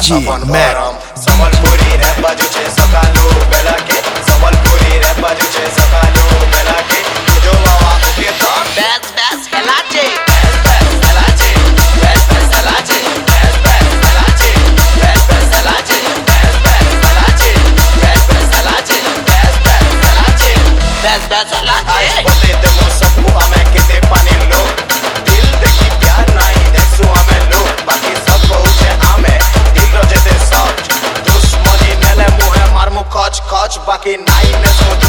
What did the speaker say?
DJ Mac. Sambalpuri rap bajuche sakalu belake, Sambalpuri rap bajuche sakalu belake, jo bawa ke to best helache, best helache, best helache, best helache, best helache, best helache, best helache. आज बते दे मो सबको हमें किते पानी लो, दिल देखी प्यार नहीं देखसु हमें लो, बाकी सब पहुंचे हमें दिल रोजे दे सॉफ्ट, दुश्मनी नेले मुहे मार मु कच कच, बाकी नहीं ने सो